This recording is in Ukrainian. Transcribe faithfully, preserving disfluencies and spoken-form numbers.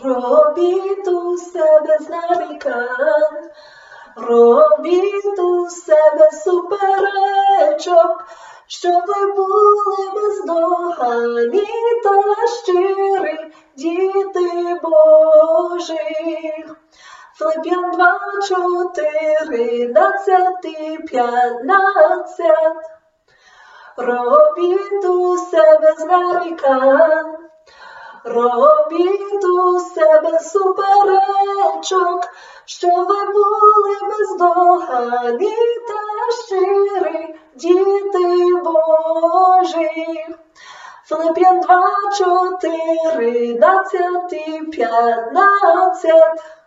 Робіть у себе з нарікань, робіть у себе суперечок, щоб ви були бездоганні та щирі діти Божі. Филип'ян два, чотирнадцять і п'ятнадцять. Робіть у себе з нарікань, робіть у себе суперечок, щоб ви були бездоганні та щирі діти Божі. Филип'ян два, чотирнадцять і п'ятнадцять.